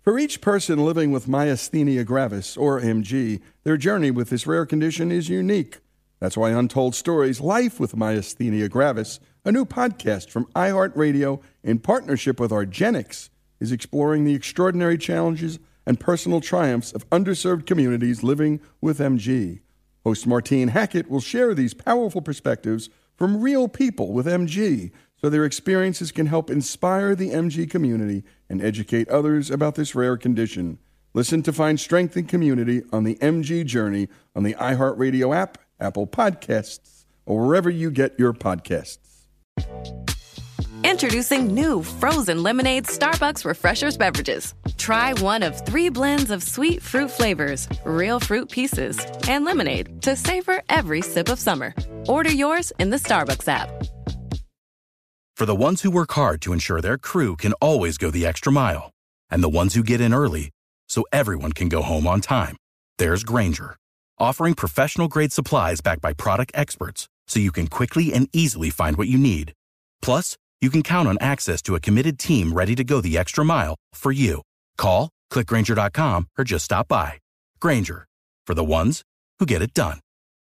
For each person living with myasthenia gravis, or MG, their journey with this rare condition is unique. That's why Untold Stories, Life with Myasthenia Gravis, a new podcast from iHeartRadio in partnership with Argenix, is exploring the extraordinary challenges and personal triumphs of underserved communities living with MG. Host Martine Hackett will share these powerful perspectives from real people with MG, so their experiences can help inspire the MG community and educate others about this rare condition. Listen to find strength and community on the MG journey on the iHeartRadio app, Apple Podcasts, or wherever you get your podcasts. Introducing new frozen lemonade Starbucks Refreshers beverages. Try one of 3 blends of sweet fruit flavors, real fruit pieces, and lemonade to savor every sip of summer. Order yours in the Starbucks app. For the ones who work hard to ensure their crew can always go the extra mile, and the ones who get in early so everyone can go home on time, there's Grainger, offering professional-grade supplies backed by product experts so you can quickly and easily find what you need. Plus, you can count on access to a committed team ready to go the extra mile for you. Call, click Grainger.com, or just stop by. Grainger, for the ones who get it done.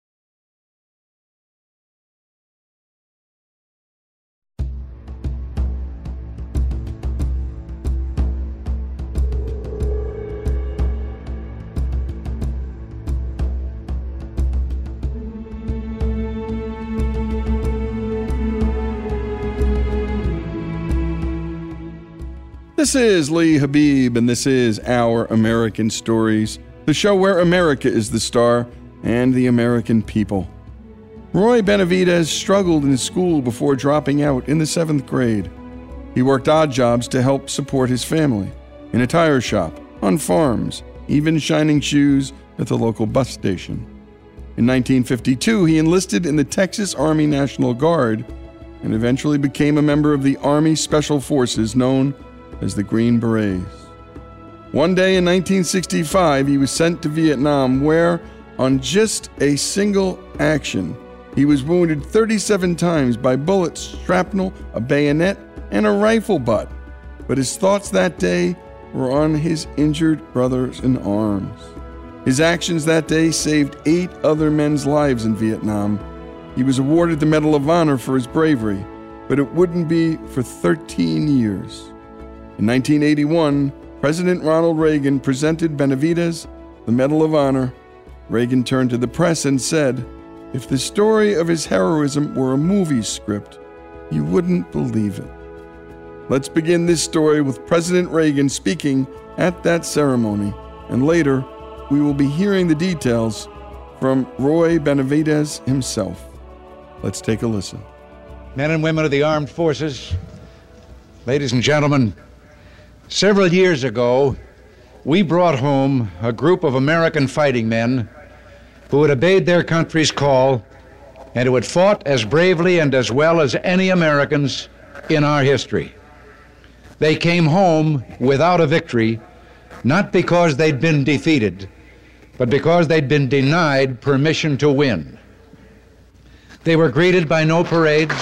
This is Lee Habib, and this is Our American Stories, the show where America is the star and the American people. Roy Benavidez struggled in school before dropping out in the 7th grade. He worked odd jobs to help support his family, in a tire shop, on farms, even shining shoes at the local bus station. In 1952, he enlisted in the Texas Army National Guard and eventually became a member of the Army Special Forces known as the Green Berets. One day in 1965, he was sent to Vietnam where, on just a single action, he was wounded 37 times by bullets, shrapnel, a bayonet, and a rifle butt. But his thoughts that day were on his injured brothers in arms. His actions that day saved 8 other men's lives in Vietnam. He was awarded the Medal of Honor for his bravery, but it wouldn't be for 13 years. In 1981, President Ronald Reagan presented Benavidez the Medal of Honor. Reagan turned to the press and said, "If the story of his heroism were a movie script, you wouldn't believe it." Let's begin this story with President Reagan speaking at that ceremony, and later we will be hearing the details from Roy Benavidez himself. Let's take a listen. Men and women of the armed forces, ladies and gentlemen, several years ago, we brought home a group of American fighting men who had obeyed their country's call and who had fought as bravely and as well as any Americans in our history. They came home without a victory, not because they'd been defeated, but because they'd been denied permission to win. They were greeted by no parades.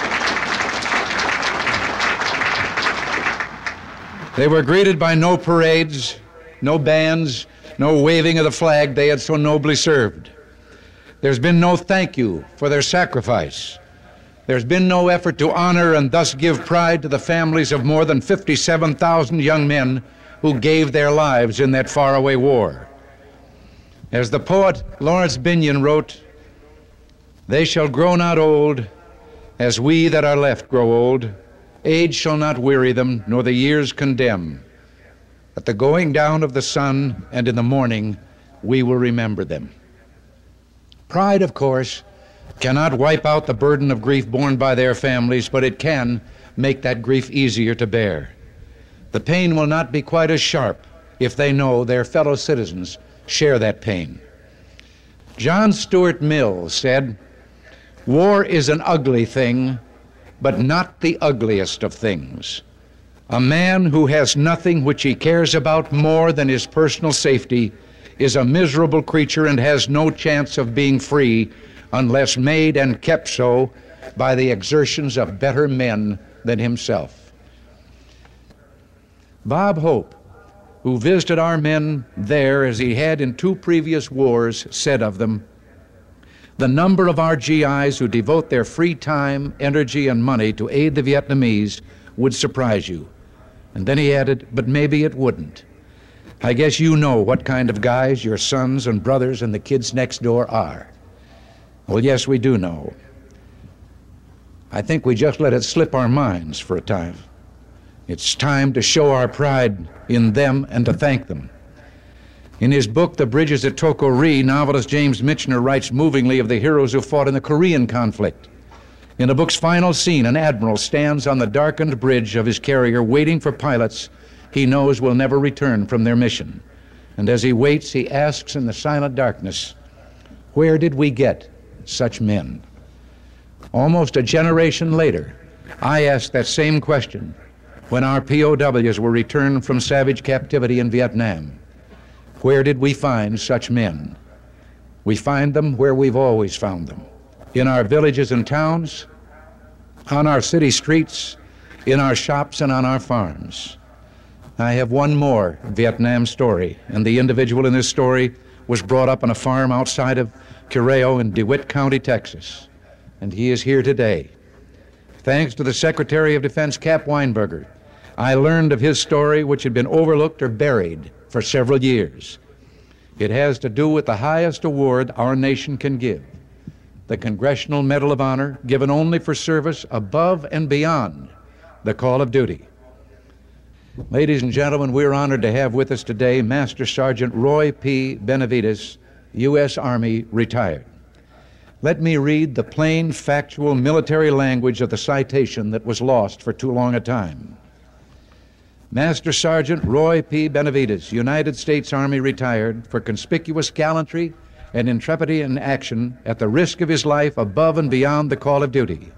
They were greeted by no parades, no bands, no waving of the flag they had so nobly served. There's been no thank you for their sacrifice. There's been no effort to honor and thus give pride to the families of more than 57,000 young men who gave their lives in that faraway war. As the poet Lawrence Binyon wrote, "They shall grow not old, as we that are left grow old. Age shall not weary them, nor the years condemn. At the going down of the sun and in the morning, we will remember them." Pride, of course, cannot wipe out the burden of grief borne by their families, but it can make that grief easier to bear. The pain will not be quite as sharp if they know their fellow citizens share that pain. John Stuart Mill said, "War is an ugly thing, but not the ugliest of things. A man who has nothing which he cares about more than his personal safety is a miserable creature and has no chance of being free unless made and kept so by the exertions of better men than himself." Bob Hope who visited our men there as he had in 2 previous wars, said of them, "The number of our GIs who devote their free time, energy, and money to aid the Vietnamese would surprise you." And then he added, "But maybe it wouldn't. I guess you know what kind of guys your sons and brothers and the kids next door are." Well, yes, we do know. I think we just let it slip our minds for a time. It's time to show our pride in them and to thank them. In his book, The Bridges at Toko Ri, novelist James Michener writes movingly of the heroes who fought in the Korean conflict. In the book's final scene, an admiral stands on the darkened bridge of his carrier waiting for pilots he knows will never return from their mission. And as he waits, he asks in the silent darkness, "Where did we get such men?" Almost a generation later, I asked that same question when our POWs were returned from savage captivity in Vietnam. Where did we find such men? We find them where we've always found them, in our villages and towns, on our city streets, in our shops, and on our farms. I have one more Vietnam story, and the individual in this story was brought up on a farm outside of Cureo in DeWitt County, Texas, and he is here today. Thanks to the Secretary of Defense, Cap Weinberger, I learned of his story, which had been overlooked or buried for several years. It has to do with the highest award our nation can give, the Congressional Medal of Honor, given only for service above and beyond the call of duty. Ladies and gentlemen, we're honored to have with us today Master Sergeant Roy P. Benavides, U.S. Army, retired. Let me read the plain, factual military language of the citation that was lost for too long a time. Master Sergeant Roy P. Benavides, United States Army, retired for conspicuous gallantry and intrepidity in action at the risk of his life above and beyond the call of duty.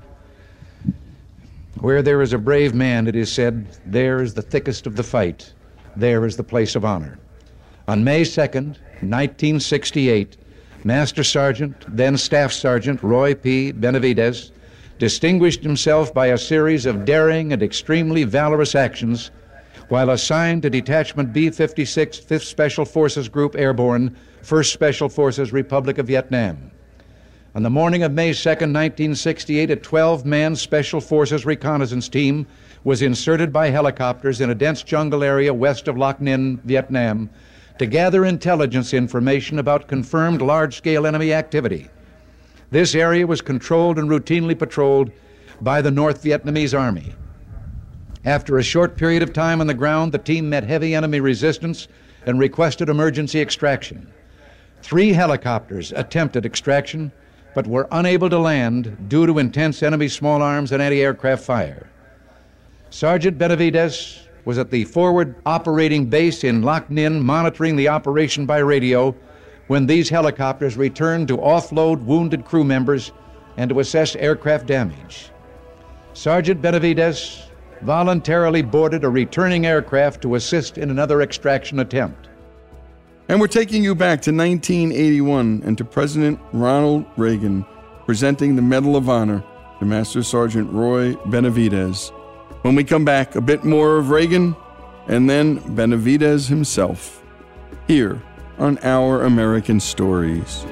Where there is a brave man, it is said, there is the thickest of the fight. There is the place of honor. On May 2nd, 1968, Master Sergeant, then Staff Sergeant Roy P. Benavides, distinguished himself by a series of daring and extremely valorous actions while assigned to Detachment B-56, 5th Special Forces Group Airborne, 1st Special Forces, Republic of Vietnam. On the morning of May 2nd, 1968, a 12-man Special Forces reconnaissance team was inserted by helicopters in a dense jungle area west of Loc Ninh, Vietnam, to gather intelligence information about confirmed large-scale enemy activity. This area was controlled and routinely patrolled by the North Vietnamese Army. After a short period of time on the ground, the team met heavy enemy resistance and requested emergency extraction. 3 helicopters attempted extraction, but were unable to land due to intense enemy small arms and anti-aircraft fire. Sergeant Benavides was at the forward operating base in Loc Ninh monitoring the operation by radio when these helicopters returned to offload wounded crew members and to assess aircraft damage. Sergeant Benavides voluntarily boarded a returning aircraft to assist in another extraction attempt. And we're taking you back to 1981 and to President Ronald Reagan presenting the Medal of Honor to Master Sergeant Roy Benavides. When we come back, a bit more of Reagan and then Benavides himself here on Our American Stories.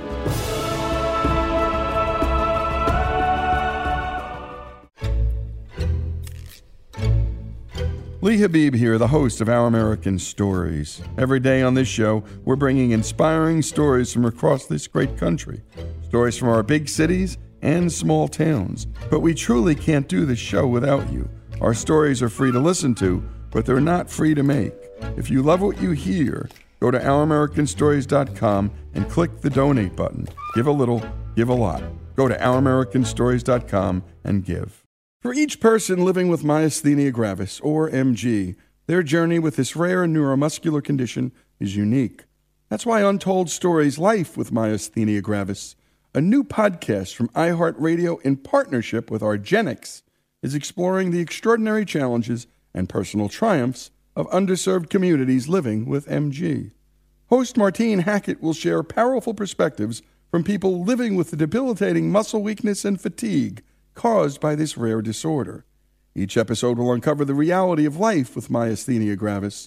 Lee Habib here, the host of Our American Stories. Every day on this show, we're bringing inspiring stories from across this great country. Stories from our big cities and small towns. But we truly can't do this show without you. Our stories are free to listen to, but they're not free to make. If you love what you hear, go to OurAmericanStories.com and click the donate button. Give a little, give a lot. Go to OurAmericanStories.com and give. For each person living with myasthenia gravis, or MG, their journey with this rare neuromuscular condition is unique. That's why Untold Stories Life with Myasthenia Gravis, a new podcast from iHeartRadio in partnership with Argenix, is exploring the extraordinary challenges and personal triumphs of underserved communities living with MG. Host Martine Hackett will share powerful perspectives from people living with the debilitating muscle weakness and fatigue caused by this rare disorder. Each episode will uncover the reality of life with myasthenia gravis,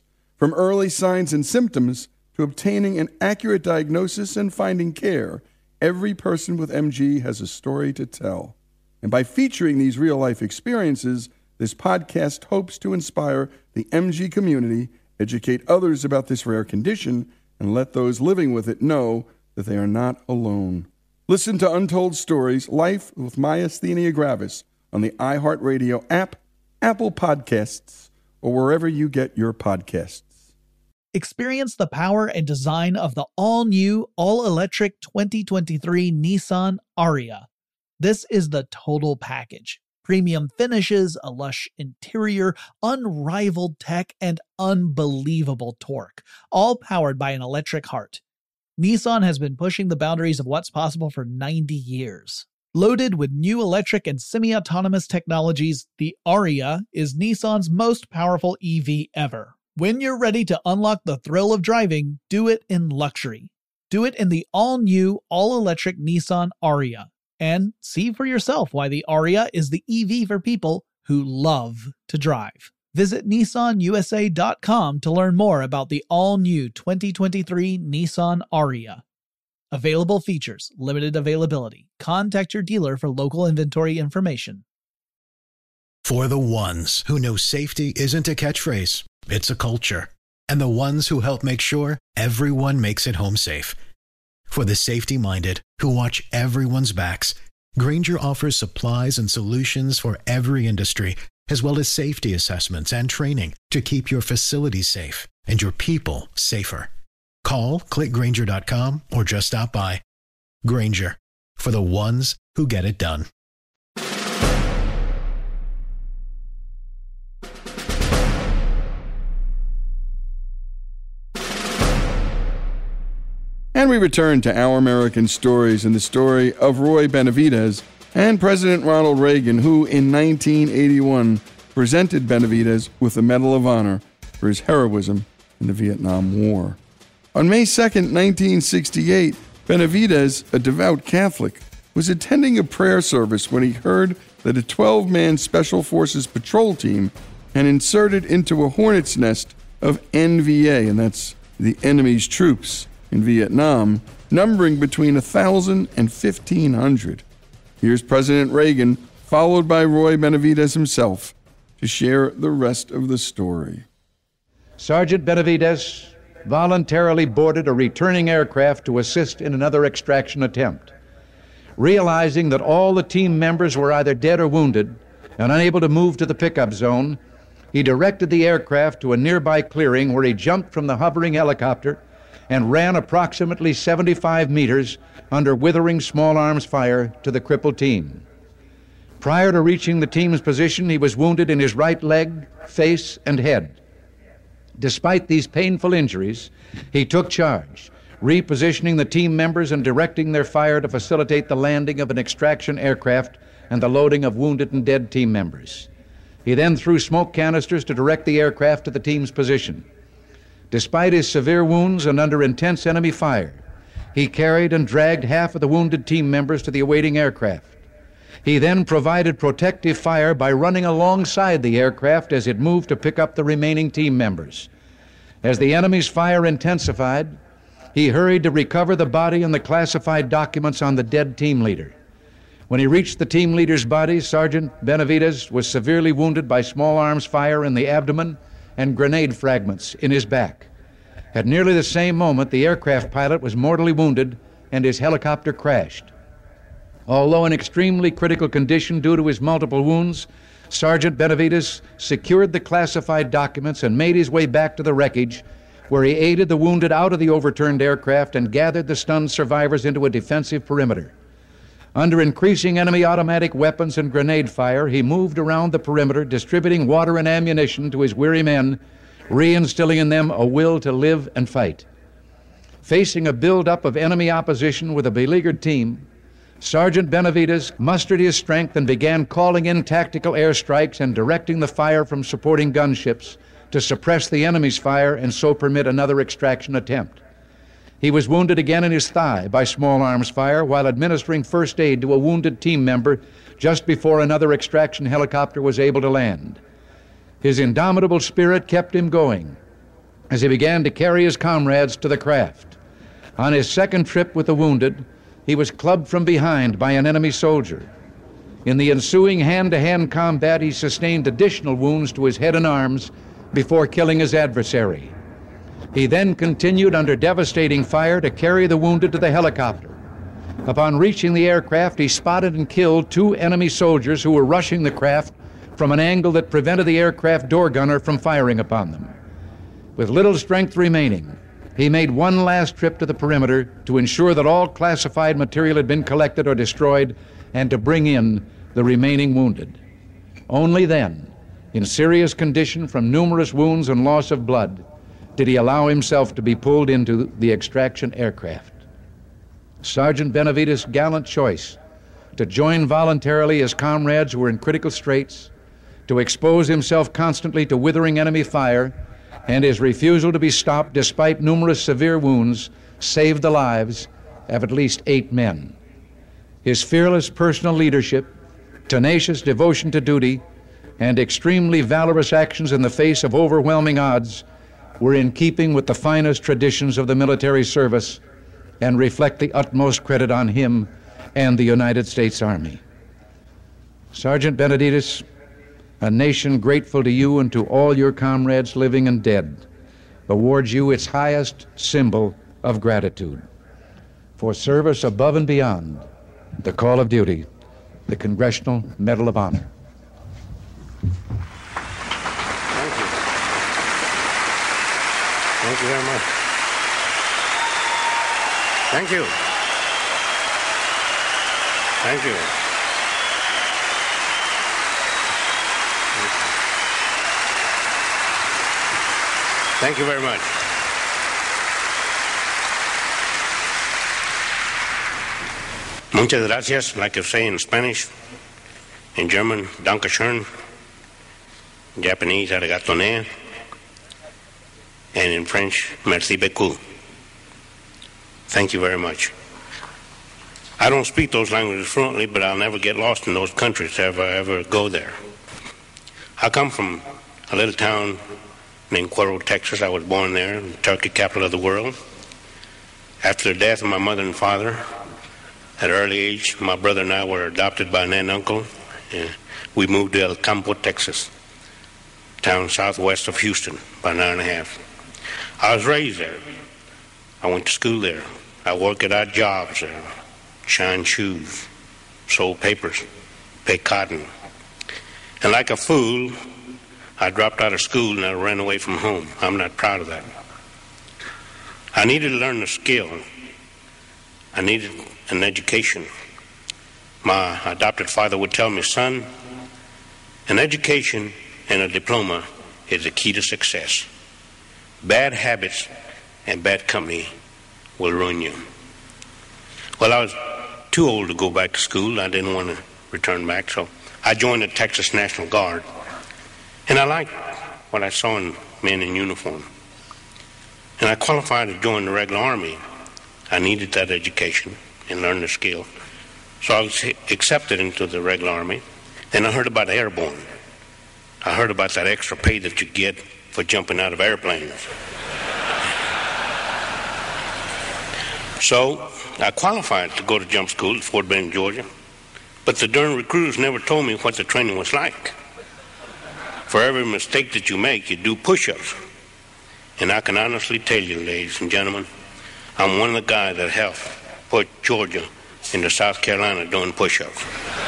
From early signs and symptoms to obtaining an accurate diagnosis and finding care, every person with MG has a story to tell. And by featuring these real-life experiences, this podcast hopes to inspire the MG community, educate others about this rare condition, and let those living with it know that they are not alone. Listen to Untold Stories, Life with Myasthenia Gravis on the iHeartRadio app, Apple Podcasts, or wherever you get your podcasts. Experience the power and design of the all-new, all-electric 2023 Nissan Ariya. This is the total package. Premium finishes, a lush interior, unrivaled tech, and unbelievable torque, all powered by an electric heart. Nissan has been pushing the boundaries of what's possible for 90 years. Loaded with new electric and semi-autonomous technologies, the Ariya is Nissan's most powerful EV ever. When you're ready to unlock the thrill of driving, do it in luxury. Do it in the all-new, all-electric Nissan Ariya. And see for yourself why the Ariya is the EV for people who love to drive. Visit NissanUSA.com to learn more about the all-new 2023 Nissan Ariya. Available features, limited availability. Contact your dealer for local inventory information. For the ones who know safety isn't a catchphrase, it's a culture. And the ones who help make sure everyone makes it home safe. For the safety-minded who watch everyone's backs, Grainger offers supplies and solutions for every industry, as well as safety assessments and training to keep your facilities safe and your people safer. Call, click Grainger.com, or just stop by. Grainger, for the ones who get it done. And we return to Our American Stories and the story of Roy Benavidez and President Ronald Reagan, who in 1981 presented Benavidez with the Medal of Honor for his heroism in the Vietnam War. On May 2, 1968, Benavidez, a devout Catholic, was attending a prayer service when he heard that a 12-man Special Forces patrol team had inserted into a hornet's nest of NVA, and that's the enemy's troops in Vietnam, numbering between 1,000 and 1,500. Here's President Reagan, followed by Roy Benavidez himself, to share the rest of the story. Sergeant Benavidez voluntarily boarded a returning aircraft to assist in another extraction attempt. Realizing that all the team members were either dead or wounded and unable to move to the pickup zone, he directed the aircraft to a nearby clearing where he jumped from the hovering helicopter and ran approximately 75 meters under withering small arms fire to the crippled team. Prior to reaching the team's position, he was wounded in his right leg, face, and head. Despite these painful injuries, he took charge, repositioning the team members and directing their fire to facilitate the landing of an extraction aircraft and the loading of wounded and dead team members. He then threw smoke canisters to direct the aircraft to the team's position. Despite his severe wounds and under intense enemy fire, he carried and dragged half of the wounded team members to the awaiting aircraft. He then provided protective fire by running alongside the aircraft as it moved to pick up the remaining team members. As the enemy's fire intensified, he hurried to recover the body and the classified documents on the dead team leader. When he reached the team leader's body, Sergeant Benavidez was severely wounded by small arms fire in the abdomen and grenade fragments in his back. At nearly the same moment, the aircraft pilot was mortally wounded and his helicopter crashed. Although in extremely critical condition due to his multiple wounds, Sergeant Benavidez secured the classified documents and made his way back to the wreckage, where he aided the wounded out of the overturned aircraft and gathered the stunned survivors into a defensive perimeter. Under increasing enemy automatic weapons and grenade fire, he moved around the perimeter, distributing water and ammunition to his weary men, reinstilling in them a will to live and fight. Facing a buildup of enemy opposition with a beleaguered team, Sergeant Benavidez mustered his strength and began calling in tactical airstrikes and directing the fire from supporting gunships to suppress the enemy's fire and so permit another extraction attempt. He was wounded again in his thigh by small arms fire while administering first aid to a wounded team member just before another extraction helicopter was able to land. His indomitable spirit kept him going, as he began to carry his comrades to the craft. On his second trip with the wounded, he was clubbed from behind by an enemy soldier. In the ensuing hand-to-hand combat, he sustained additional wounds to his head and arms before killing his adversary. He then continued under devastating fire to carry the wounded to the helicopter. Upon reaching the aircraft, he spotted and killed 2 enemy soldiers who were rushing the craft from an angle that prevented the aircraft door gunner from firing upon them. With little strength remaining, he made one last trip to the perimeter to ensure that all classified material had been collected or destroyed and to bring in the remaining wounded. Only then, in serious condition from numerous wounds and loss of blood, did he allow himself to be pulled into the extraction aircraft. Sergeant Benavides' gallant choice to join voluntarily his comrades who were in critical straits, to expose himself constantly to withering enemy fire, and his refusal to be stopped despite numerous severe wounds saved the lives of at least 8 men. His fearless personal leadership, tenacious devotion to duty, and extremely valorous actions in the face of overwhelming odds were in keeping with the finest traditions of the military service and reflect the utmost credit on him and the United States Army. Sergeant Benavides, a nation grateful to you and to all your comrades living and dead, awards you its highest symbol of gratitude. For service above and beyond the call of duty, the Congressional Medal of Honor. Thank you. Thank you very much. Thank you. Thank you. Thank you very much. Muchas gracias, like I say in Spanish, in German, Dankeschön, in Japanese, arigato ne, and in French, merci beaucoup. Thank you very much. I don't speak those languages fluently, but I'll never get lost in those countries if I ever go there. I come from a little town named Cuero, Texas. I was born there, the turkey capital of the world. After the death of my mother and father, at an early age, my brother and I were adopted by an aunt and uncle. We moved to El Campo, Texas, town southwest of Houston, about an hour and a half. I was raised there. I went to school there. I worked at odd jobs there, shined shoes, sold papers, picked cotton. And like a fool, I dropped out of school and I ran away from home. I'm not proud of that. I needed to learn a skill. I needed an education. My adopted father would tell me, son, an education and a diploma is the key to success. Bad habits and bad company will ruin you. Well, I was too old to go back to school. I didn't want to return back, so I joined the Texas National Guard. And I liked what I saw in men in uniform. And I qualified to join the regular Army. I needed that education and learn the skill. So I was accepted into the regular Army. Then I heard about airborne. I heard about that extra pay that you get for jumping out of airplanes. So I qualified to go to jump school at Fort Benning, Georgia. But the darn recruiters never told me what the training was like. For every mistake that you make, you do push-ups. And I can honestly tell you, ladies and gentlemen, I'm one of the guys that helped put Georgia into South Carolina doing push-ups.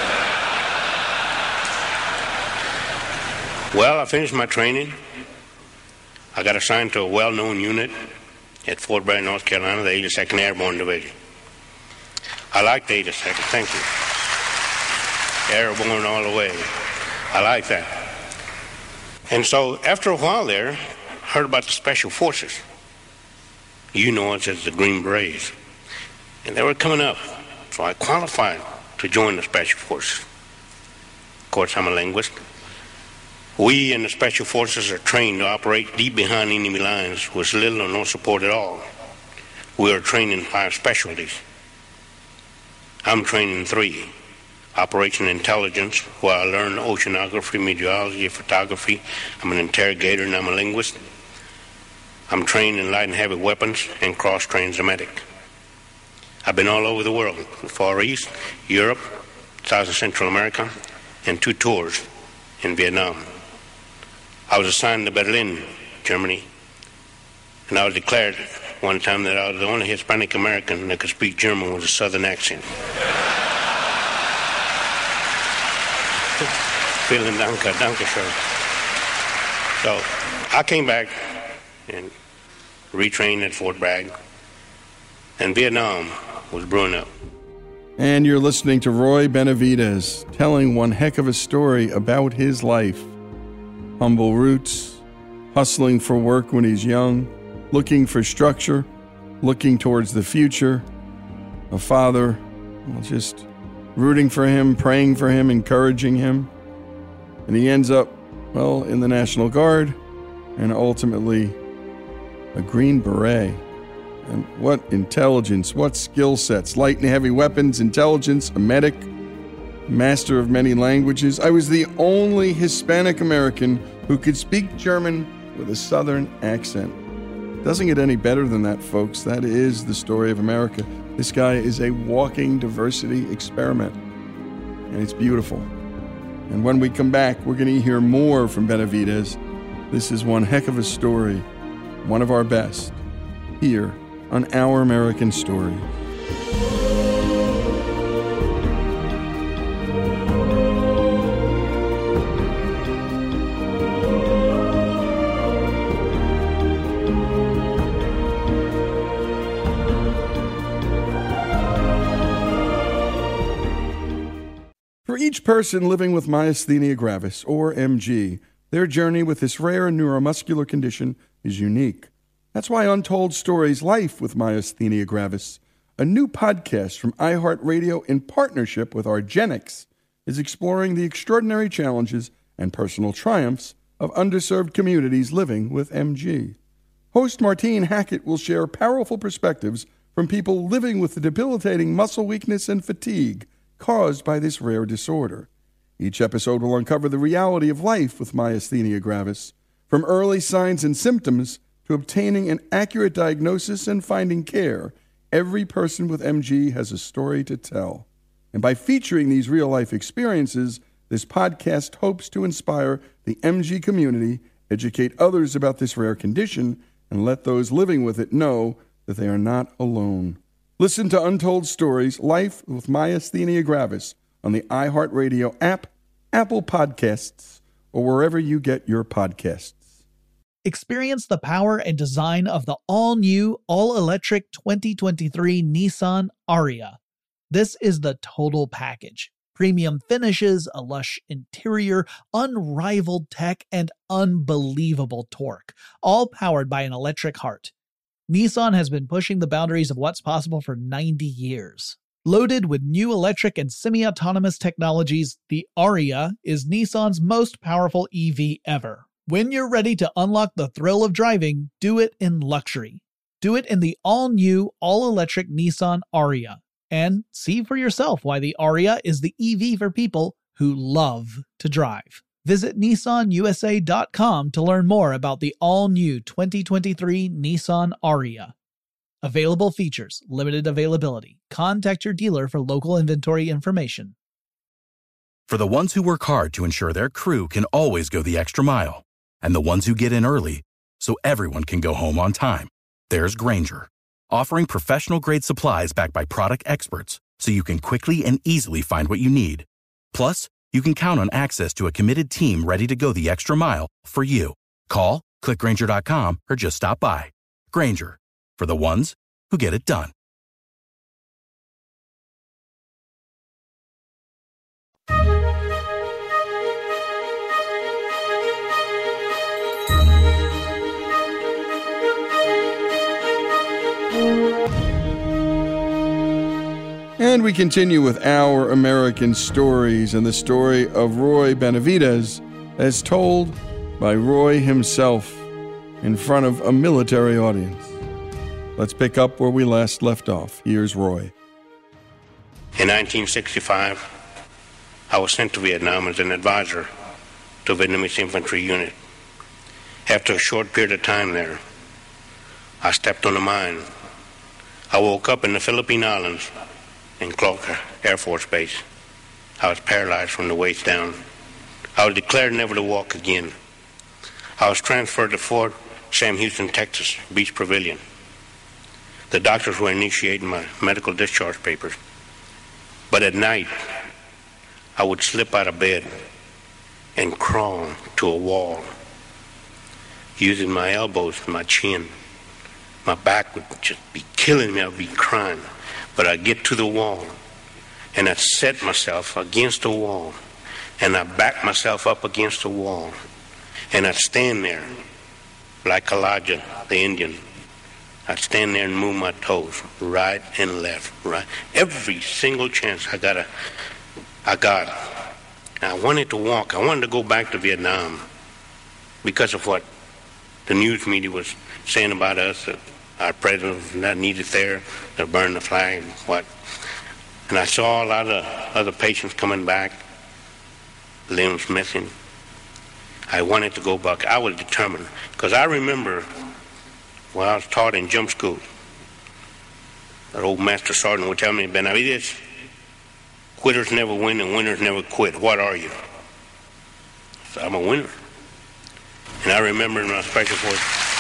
Well, I finished my training. I got assigned to a well-known unit at Fort Bragg, North Carolina, the 82nd Airborne Division. I like the 82nd, thank you. Airborne all the way. I like that. And so after a while there, I heard about the Special Forces. You know us as the Green Berets. And they were coming up. So I qualified to join the Special Forces. Of course, I'm a linguist. We in the Special Forces are trained to operate deep behind enemy lines with little or no support at all. We are trained in 5 specialties. I'm trained in 3. Operation Intelligence, where I learned oceanography, meteorology, photography. I'm an interrogator and I'm a linguist. I'm trained in light and heavy weapons and cross-trained as a medic. I've been all over the world, the Far East, Europe, South and Central America, and 2 tours in Vietnam. I was assigned to Berlin, Germany, and I was declared one time that I was the only Hispanic American that could speak German with a southern accent. Vielen Dank, danke schön. So I came back and retrained at Fort Bragg, and Vietnam was brewing up. And you're listening to Roy Benavidez telling one heck of a story about his life. Humble roots, hustling for work when he's young, looking for structure, looking towards the future, a father, just rooting for him, praying for him, encouraging him. And he ends up, in the National Guard and ultimately a Green Beret. And what intelligence, what skill sets, light and heavy weapons, intelligence, a medic, master of many languages. I was the only Hispanic American who could speak German with a southern accent. Doesn't get any better than that, folks. That is the story of America. This guy is a walking diversity experiment, and it's beautiful. And when we come back, we're going to hear more from Benavidez. This is one heck of a story, one of our best, here on Our American Story. For each person living with myasthenia gravis, or MG, their journey with this rare neuromuscular condition is unique. That's why Untold Stories Life with Myasthenia Gravis, a new podcast from iHeartRadio in partnership with argenx, is exploring the extraordinary challenges and personal triumphs of underserved communities living with MG. Host Martine Hackett will share powerful perspectives from people living with the debilitating muscle weakness and fatigue caused by this rare disorder. Each episode will uncover the reality of life with myasthenia gravis, from early signs and symptoms to obtaining an accurate diagnosis and finding care. Every person with MG has a story to tell. And by featuring these real-life experiences, this podcast hopes to inspire the MG community, educate others about this rare condition, and let those living with it know that they are not alone. Listen to Untold Stories Life with Myasthenia Gravis on the iHeartRadio app, Apple Podcasts, or wherever you get your podcasts. Experience the power and design of the all-new, all-electric 2023 Nissan Ariya. This is the total package. Premium finishes, a lush interior, unrivaled tech, and unbelievable torque, all powered by an electric heart. Nissan has been pushing the boundaries of what's possible for 90 years. Loaded with new electric and semi-autonomous technologies, the Ariya is Nissan's most powerful EV ever. When you're ready to unlock the thrill of driving, do it in luxury. Do it in the all-new, all-electric Nissan Ariya. And see for yourself why the Ariya is the EV for people who love to drive. Visit NissanUSA.com to learn more about the all-new 2023 Nissan Ariya. Available features, limited availability. Contact your dealer for local inventory information. For the ones who work hard to ensure their crew can always go the extra mile, and the ones who get in early so everyone can go home on time, there's Grainger, offering professional-grade supplies backed by product experts so you can quickly and easily find what you need. Plus, you can count on access to a committed team ready to go the extra mile for you. Call, click Grainger.com, or just stop by. Grainger, for the ones who get it done. And we continue with Our American Stories and the story of Roy Benavidez as told by Roy himself in front of a military audience. Let's pick up where we last left off. Here's Roy. In 1965, I was sent to Vietnam as an advisor to a Vietnamese infantry unit. After a short period of time there, I stepped on a mine. I woke up in the Philippine Islands in Clark Air Force Base. I was paralyzed from the waist down. I was declared never to walk again. I was transferred to Fort Sam Houston, Texas, Beach Pavilion. The doctors were initiating my medical discharge papers. But at night, I would slip out of bed and crawl to a wall, using my elbows and my chin. My back would just be killing me. I would be crying. But I'd get to the wall, and I'd set myself against the wall, and I'd back myself up against the wall, and I'd stand there like Elijah, the Indian. I'd stand there and move my toes, right and left, right. Every single chance I got. And I wanted to walk. I wanted to go back to Vietnam because of what the news media was saying about us, that our president was not needed there, to burn the flag, and what. And I saw a lot of other patients coming back, limbs missing. I wanted to go back. I was determined, because I remember when I was taught in jump school, that old master sergeant would tell me, Benavides, quitters never win and winners never quit. What are you? So I'm a winner. And I remember in my special forces,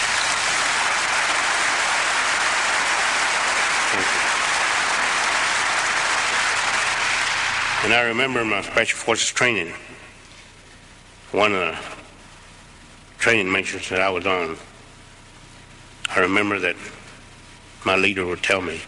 training, one of the training missions that I was on, I remember that my leader would tell me,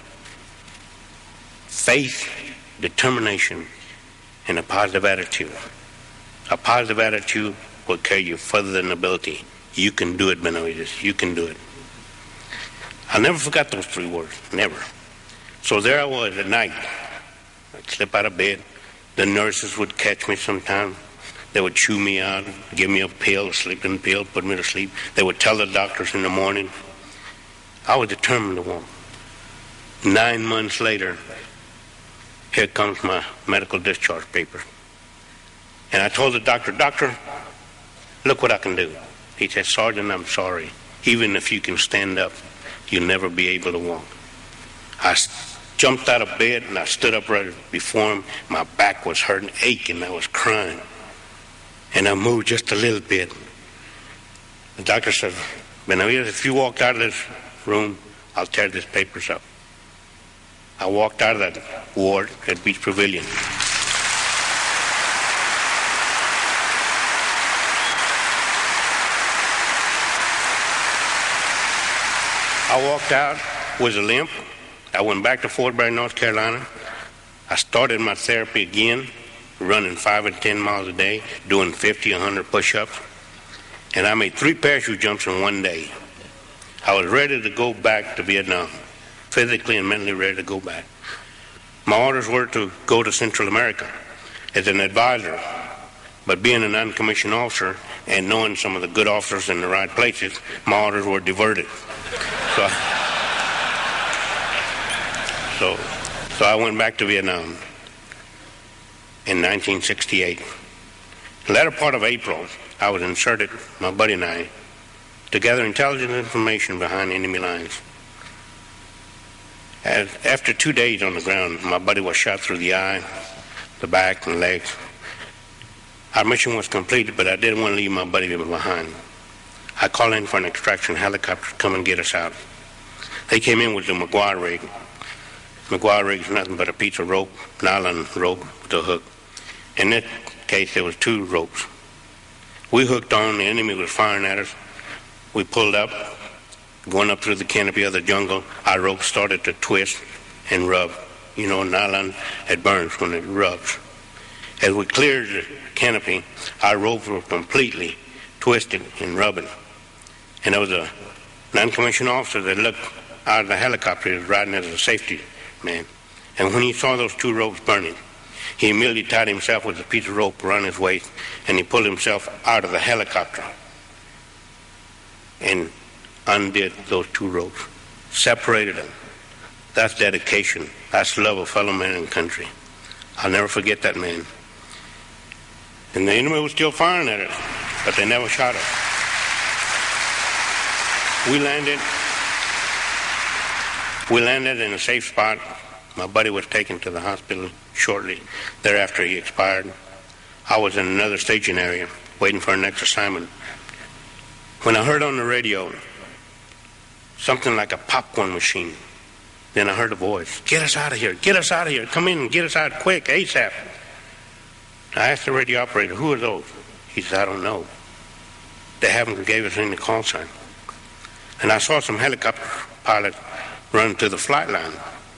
faith, determination, and a positive attitude. A positive attitude will carry you further than ability. You can do it, Benavides. You can do it. I never forgot those three words. Never. So there I was at night. I'd slip out of bed. The nurses would catch me sometime. They would chew me out, give me a pill, a sleeping pill, put me to sleep. They would tell the doctors in the morning. I was determined to walk. 9 months later, here comes my medical discharge paper. And I told the doctor, Doctor, look what I can do. He said, Sergeant, I'm sorry. Even if you can stand up, you'll never be able to walk. I jumped out of bed and I stood up right before him. My back was hurting, aching. I was crying. And I moved just a little bit. The doctor said, Benavides, if you walked out of this room, I'll tear these papers up. I walked out of that ward at Beach Pavilion. I walked out with a limp. I went back to Fort Bragg, North Carolina. I started my therapy again, running 5 and 10 miles a day, doing 50, 100 push-ups. And I made 3 parachute jumps in one day. I was ready to go back to Vietnam, physically and mentally ready to go back. My orders were to go to Central America as an advisor, but being a non-commissioned officer and knowing some of the good officers in the right places, my orders were diverted. So I went back to Vietnam in 1968. The latter part of April, I was inserted, my buddy and I, to gather intelligence information behind enemy lines. After 2 days on the ground, my buddy was shot through the eye, the back, and legs. Our mission was completed, but I didn't want to leave my buddy behind. I called in for an extraction helicopter to come and get us out. They came in with the McGuire rig. McGuire rig is nothing but a piece of rope, nylon rope with a hook. In this case, there was 2 ropes. We hooked on, the enemy was firing at us. We pulled up, going up through the canopy of the jungle. Our rope started to twist and rub. You know, nylon, it burns when it rubs. As we cleared the canopy, our ropes were completely twisted and rubbing. And there was a non-commissioned officer that looked out of the helicopter. He was riding as a safety man. And when he saw those 2 ropes burning, he immediately tied himself with a piece of rope around his waist, and he pulled himself out of the helicopter and undid those 2 ropes, separated them. That's dedication. That's love of fellow man and country. I'll never forget that man. And the enemy was still firing at us, but they never shot us. We landed We landed in a safe spot. My buddy was taken to the hospital shortly thereafter he expired. I was in another staging area waiting for our next assignment when I heard on the radio something like a popcorn machine. Then I heard a voice, "Get us out of here, get us out of here, come in and get us out quick, ASAP." I asked the radio operator, "Who are those?" He said, "I don't know. They haven't gave us any call sign." And I saw some helicopter pilots run to the flight line,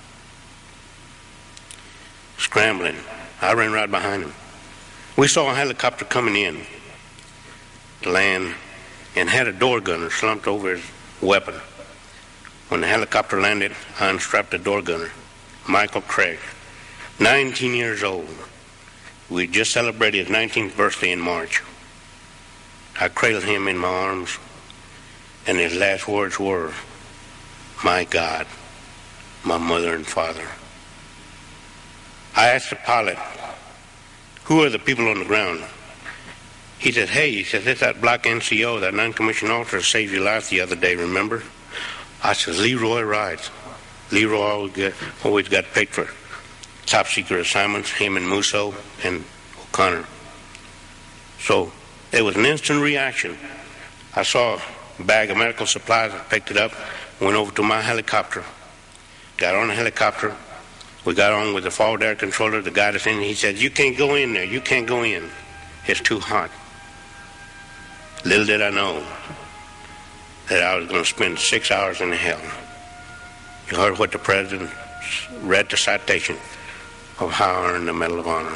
scrambling. I ran right behind them. We saw a helicopter coming in to land and had a door gunner slumped over his weapon. When the helicopter landed, I unstrapped the door gunner, Michael Craig, 19 years old. We just celebrated his 19th birthday in March. I cradled him in my arms, and his last words were, "My God, my mother and father." I asked the pilot, "Who are the people on the ground?" He said, "Hey," "it's that black NCO, that non-commissioned officer saved your life the other day, remember?" I said, "Leroy Rides." Leroy always got picked for top secret assignments, him and Musso and O'Connor. So it was an instant reaction. I saw a bag of medical supplies, I picked it up, went over to my helicopter, got on the helicopter. We got on with the forward air controller, the guy that's in, he said, "You can't go in there, you can't go in. It's too hot." Little did I know that I was going to spend 6 hours in hell. You heard what the president read, the citation of how I earned the Medal of Honor.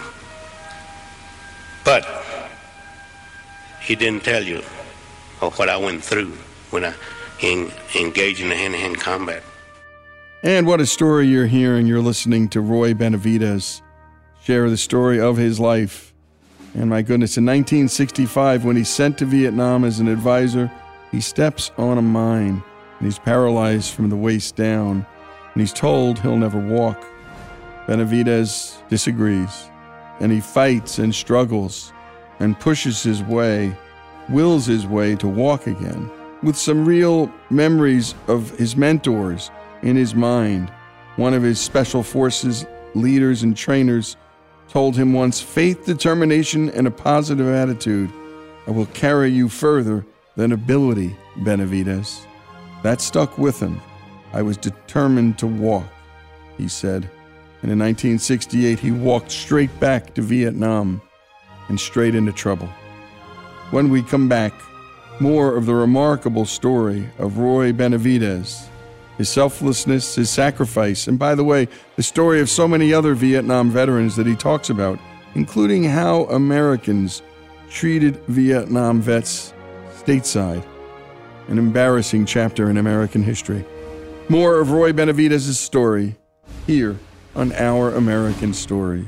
But he didn't tell you of what I went through when I engaged in the hand-to-hand combat. And what a story you're hearing. You're listening to Roy Benavidez share the story of his life. And my goodness, in 1965, when he's sent to Vietnam as an advisor, he steps on a mine, and he's paralyzed from the waist down, and he's told he'll never walk. Benavidez disagrees, and he fights and struggles and pushes his way, wills his way to walk again, with some real memories of his mentors in his mind. One of his special forces leaders and trainers told him once, "Faith, determination, and a positive attitude will carry you further than ability, Benavidez." That stuck with him. "I was determined to walk," he said. And in 1968, he walked straight back to Vietnam and straight into trouble. When we come back, more of the remarkable story of Roy Benavidez, his selflessness, his sacrifice, and by the way, the story of so many other Vietnam veterans that he talks about, including how Americans treated Vietnam vets stateside. An embarrassing chapter in American history. More of Roy Benavidez's story here on Our American Stories.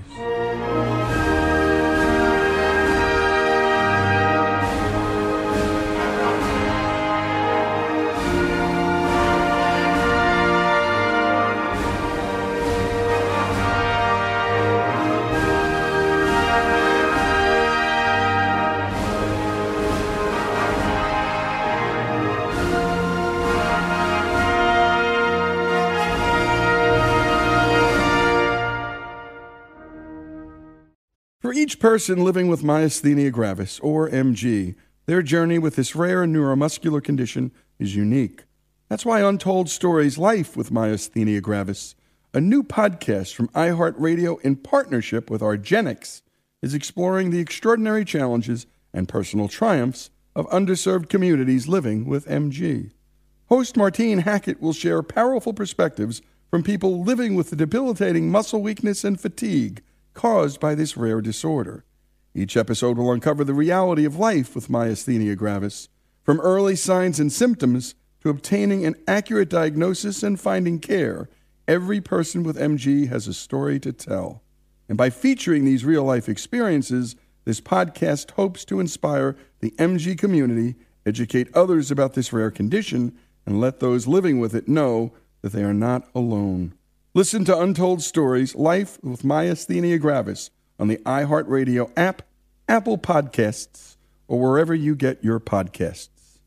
For each person living with myasthenia gravis, or MG, their journey with this rare neuromuscular condition is unique. That's why Untold Stories Life with Myasthenia Gravis, a new podcast from iHeartRadio in partnership with Argenix, is exploring the extraordinary challenges and personal triumphs of underserved communities living with MG. Host Martine Hackett will share powerful perspectives from people living with the debilitating muscle weakness and fatigue caused by this rare disorder. Each episode will uncover the reality of life with myasthenia gravis, from early signs and symptoms to obtaining an accurate diagnosis and finding care. Every person with MG has a story to tell. And by featuring these real-life experiences, this podcast hopes to inspire the MG community, educate others about this rare condition, and let those living with it know that they are not alone. Listen to Untold Stories, Life with Myasthenia Gravis on the iHeartRadio app, Apple Podcasts, or wherever you get your podcasts.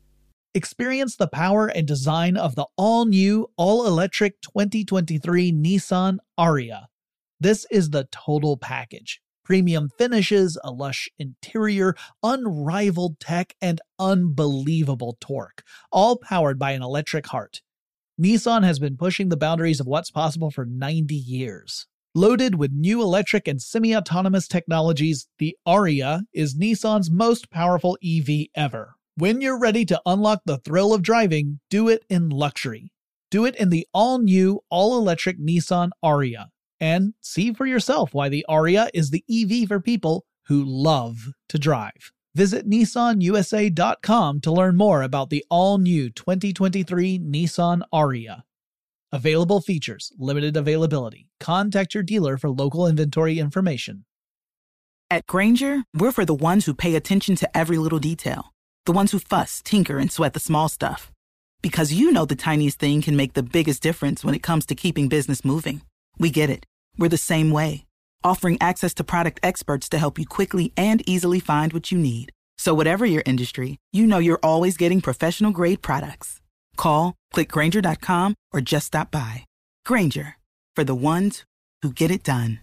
Experience the power and design of the all-new, all-electric 2023 Nissan Ariya. This is the total package. Premium finishes, a lush interior, unrivaled tech, and unbelievable torque, all powered by an electric heart. Nissan has been pushing the boundaries of what's possible for 90 years. Loaded with new electric and semi-autonomous technologies, the Ariya is Nissan's most powerful EV ever. When you're ready to unlock the thrill of driving, do it in luxury. Do it in the all-new, all-electric Nissan Ariya. And see for yourself why the Ariya is the EV for people who love to drive. Visit nissanusa.com to learn more about the all-new 2023 Nissan Ariya. Available features, limited availability. Contact your dealer for local inventory information. At Grainger, we're for the ones who pay attention to every little detail. The ones who fuss, tinker, and sweat the small stuff. Because you know the tiniest thing can make the biggest difference when it comes to keeping business moving. We get it. We're the same way. Offering access to product experts to help you quickly and easily find what you need. So whatever your industry, you know you're always getting professional-grade products. Call, click Grainger.com, or just stop by. Grainger, for the ones who get it done.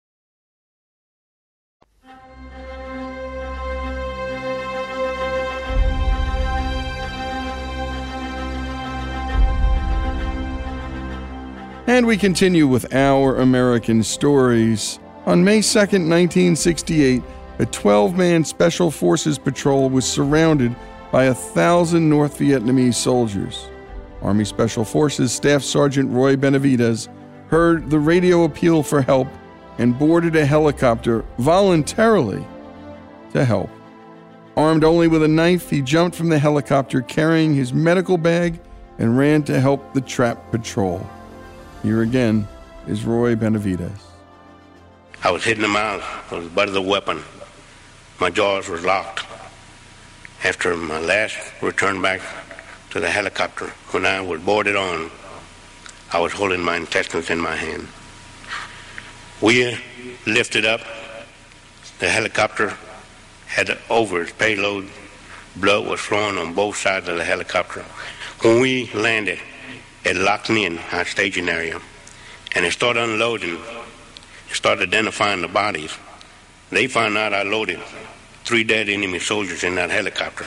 And we continue with Our American Stories. On May 2nd, 1968, a 12-man Special Forces patrol was surrounded by 1,000 North Vietnamese soldiers. Army Special Forces Staff Sergeant Roy Benavidez heard the radio appeal for help and boarded a helicopter voluntarily to help. Armed only with a knife, he jumped from the helicopter carrying his medical bag and ran to help the trapped patrol. Here again is Roy Benavidez. I was hitting them out with the butt of the weapon. My jaws were locked. After my last return back to the helicopter, when I was boarded on, I was holding my intestines in my hand. We lifted up. The helicopter had over its payload. Blood was flowing on both sides of the helicopter. When we landed, it locked me in our staging area, and it started unloading. It started identifying the bodies. They found out I loaded 3 dead enemy soldiers in that helicopter.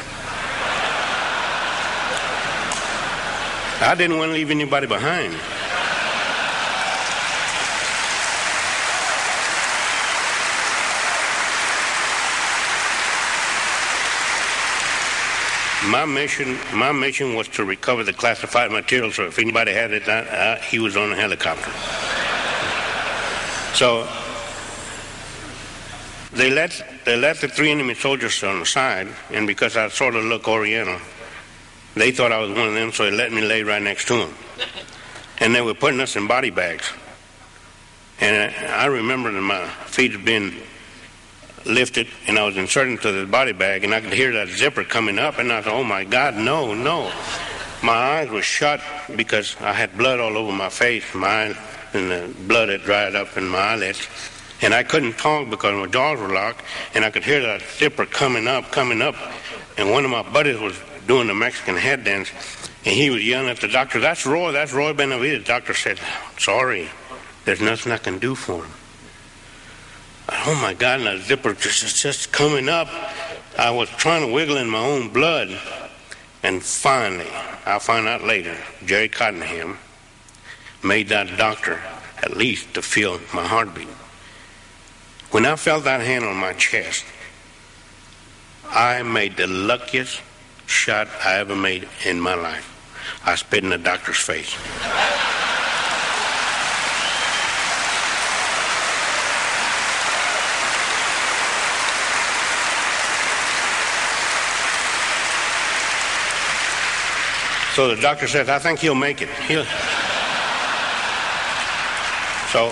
I didn't want to leave anybody behind. My mission was to recover the classified material, so if anybody had it, he was on the helicopter. So they let the 3 enemy soldiers on the side, and because I sort of look Oriental, they thought I was one of them, so they let me lay right next to them. And they were putting us in body bags. And I remember that my feet had been lifted, and I was inserted into the body bag, and I could hear that zipper coming up, and I thought, oh my God, no. My eyes were shut because I had blood all over my face, and the blood had dried up in my eyelids, and I couldn't talk because my jaws were locked, and I could hear that zipper coming up, and one of my buddies was doing the Mexican head dance, and he was yelling at the doctor, that's Roy Benavidez. The doctor said, sorry, there's nothing I can do for him. Oh my God, and that zipper just coming up. I was trying to wiggle in my own blood. And finally, I'll find out later, Jerry Cottenham made that doctor at least to feel my heartbeat. When I felt that hand on my chest, I made the luckiest shot I ever made in my life. I spit in the doctor's face. So the doctor says, I think he'll make it. So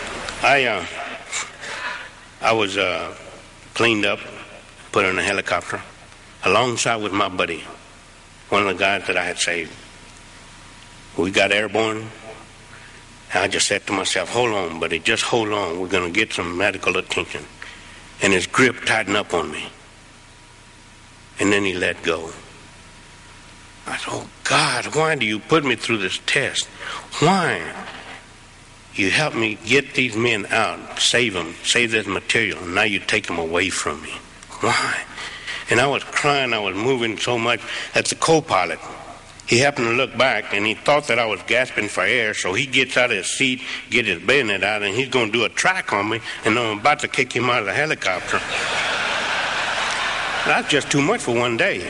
I was cleaned up, put in a helicopter, alongside with my buddy, one of the guys that I had saved. We got airborne, and I just said to myself, hold on, buddy, just hold on. We're going to get some medical attention. And his grip tightened up on me. And then he let go. I said, oh, God, why do you put me through this test? Why? You helped me get these men out, save them, save this material, and now you take them away from me. Why? And I was crying, I was moving so much that the co-pilot, he happened to look back, and he thought that I was gasping for air, so he gets out of his seat, get his bayonet out, and he's going to do a track on me, and I'm about to kick him out of the helicopter. That's just too much for one day.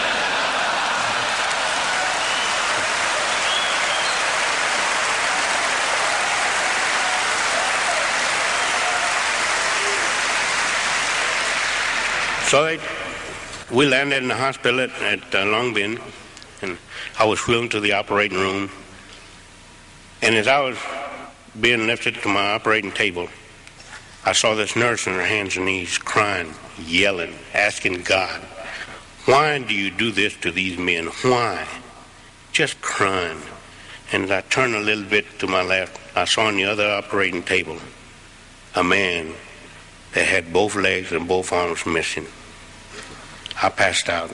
So we landed in the hospital at Long Binh, and I was wheeled to the operating room. And as I was being lifted to my operating table, I saw this nurse on her hands and knees crying, yelling, asking God, why do you do this to these men? Why? Just crying. And as I turned a little bit to my left, I saw on the other operating table a man that had both legs and both arms missing. I passed out.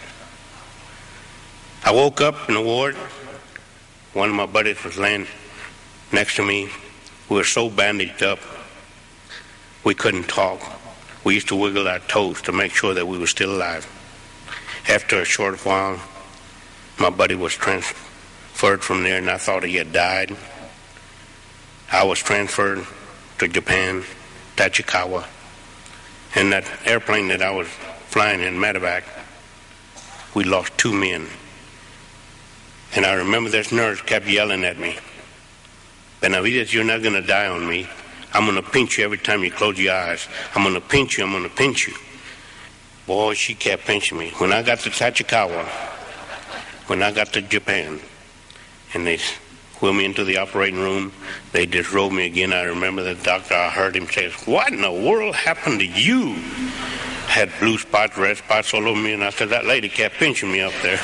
I woke up in the ward. One of my buddies was laying next to me. We were so bandaged up, we couldn't talk. We used to wiggle our toes to make sure that we were still alive. After a short while, my buddy was transferred from there, and I thought he had died. I was transferred to Japan, Tachikawa, and that airplane that I was flying in medevac, we lost 2 men. And I remember this nurse kept yelling at me, Benavides, you're not going to die on me. I'm going to pinch you every time you close your eyes. I'm going to pinch you, I'm going to pinch you. Boy, she kept pinching me. When I got to Tachikawa, when I got to Japan, and they wheeled me into the operating room, they disrobed me again. I remember the doctor, I heard him say, what in the world happened to you? Had blue spots, red spots all over me, and I said, that lady kept pinching me up there.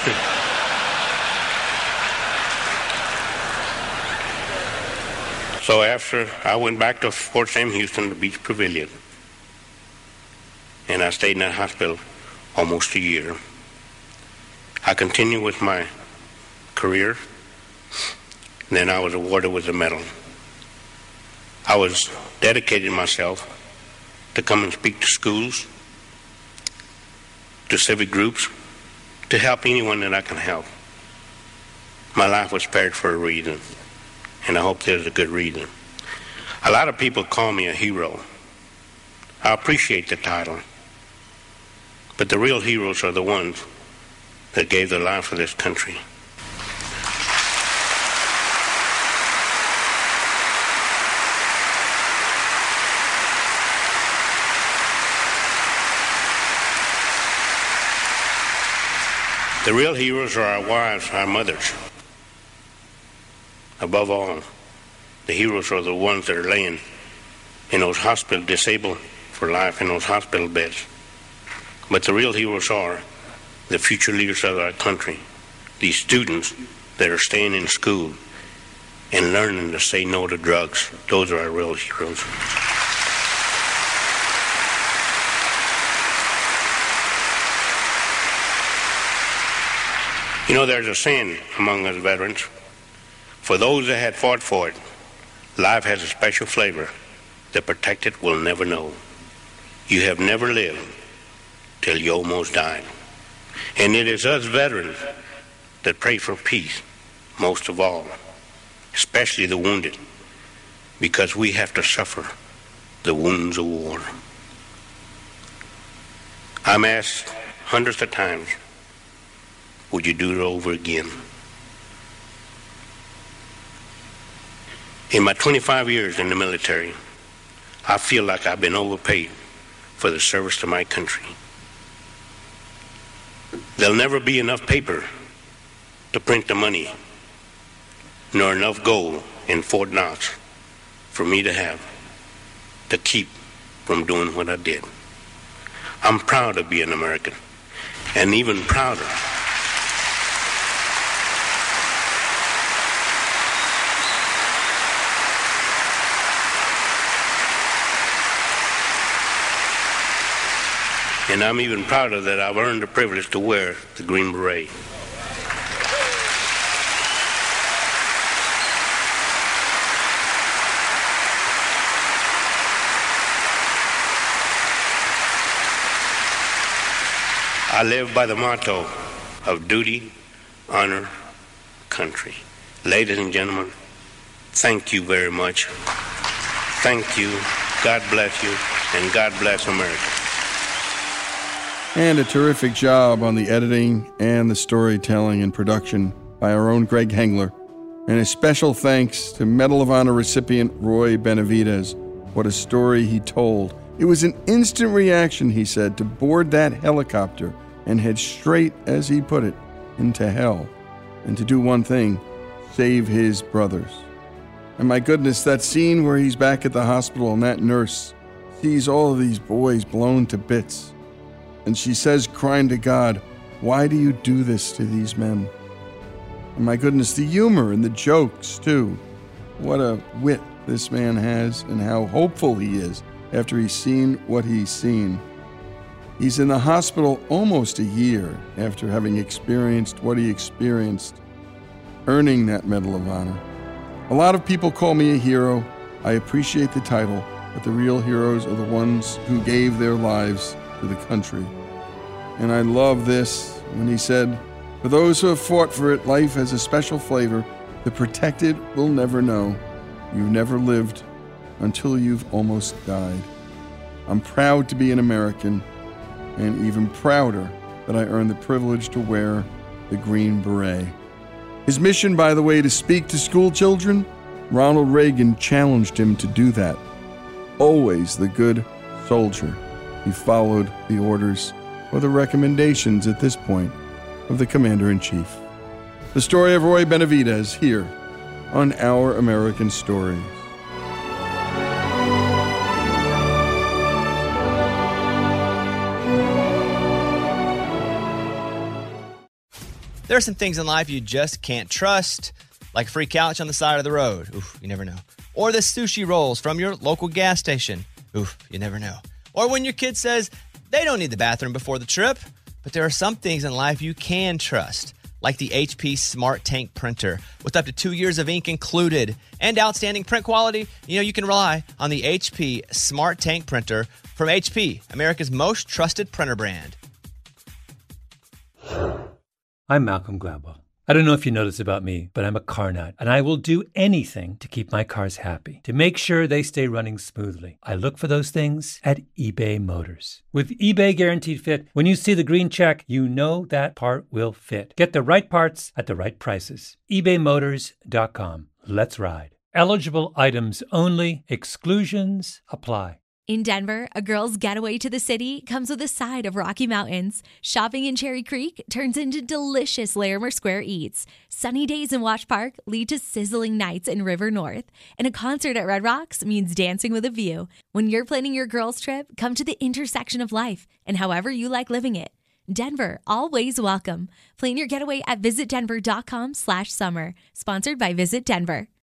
So after I went back to Fort Sam Houston, the Beach Pavilion, and I stayed in that hospital almost a year. I continued with my career. Then I was awarded with a medal. I was dedicating myself to come and speak to schools, to civic groups, to help anyone that I can help. My life was spared for a reason, and I hope there's a good reason. A lot of people call me a hero. I appreciate the title, but the real heroes are the ones that gave their life for this country. The real heroes are our wives, our mothers. Above all, the heroes are the ones that are laying in those hospital, disabled for life in those hospital beds. But the real heroes are the future leaders of our country, these students that are staying in school and learning to say no to drugs. Those are our real heroes. You know, there's a saying among us veterans, for those that had fought for it, life has a special flavor. The protected will never know. You have never lived till you almost died. And it is us veterans that pray for peace, most of all, especially the wounded, because we have to suffer the wounds of war. I'm asked hundreds of times, would you do it over again? In my 25 years in the military, I feel like I've been overpaid for the service to my country. There'll never be enough paper to print the money, nor enough gold in Fort Knox for me to have to keep from doing what I did. I'm proud to be an American, and even prouder And I'm even prouder that I've earned the privilege to wear the Green Beret. I live by the motto of duty, honor, country. Ladies and gentlemen, thank you very much. Thank you. God bless you, and God bless America. And a terrific job on the editing and the storytelling and production by our own Greg Hengler. And a special thanks to Medal of Honor recipient Roy Benavidez. What a story he told. It was an instant reaction, he said, to board that helicopter and head straight, as he put it, into hell. And to do one thing, save his brothers. And my goodness, that scene where he's back at the hospital and that nurse sees all of these boys blown to bits. And she says, crying to God, why do you do this to these men? And my goodness, the humor and the jokes, too. What a wit this man has and how hopeful he is after he's seen what he's seen. He's in the hospital almost a year after having experienced what he experienced, earning that Medal of Honor. A lot of people call me a hero. I appreciate the title, but the real heroes are the ones who gave their lives to the country. And I love this when he said, for those who have fought for it, life has a special flavor. The protected will never know. You've never lived until you've almost died. I'm proud to be an American, and even prouder that I earned the privilege to wear the Green Beret. His mission, by the way, to speak to school children, Ronald Reagan challenged him to do that. Always the good soldier. He followed the orders or the recommendations at this point of the Commander-in-Chief. The story of Roy Benavidez here on Our American Stories. There are some things in life you just can't trust, like a free couch on the side of the road. Oof, you never know. Or the sushi rolls from your local gas station. Oof, you never know. Or when your kid says they don't need the bathroom before the trip. But there are some things in life you can trust, like the HP Smart Tank printer with up to 2 years of ink included and outstanding print quality. You know, you can rely on the HP Smart Tank printer from HP, America's most trusted printer brand. I'm Malcolm Gladwell. I don't know if you know this about me, but I'm a car nut, and I will do anything to keep my cars happy, to make sure they stay running smoothly. I look for those things at eBay Motors. With eBay Guaranteed Fit, when you see the green check, you know that part will fit. Get the right parts at the right prices. ebaymotors.com. Let's ride. Eligible items only. Exclusions apply. In Denver, a girl's getaway to the city comes with a side of Rocky Mountains. Shopping in Cherry Creek turns into delicious Larimer Square eats. Sunny days in Wash Park lead to sizzling nights in River North. And a concert at Red Rocks means dancing with a view. When you're planning your girls' trip, come to the intersection of life and however you like living it. Denver, always welcome. Plan your getaway at visitdenver.com/summer. Sponsored by Visit Denver.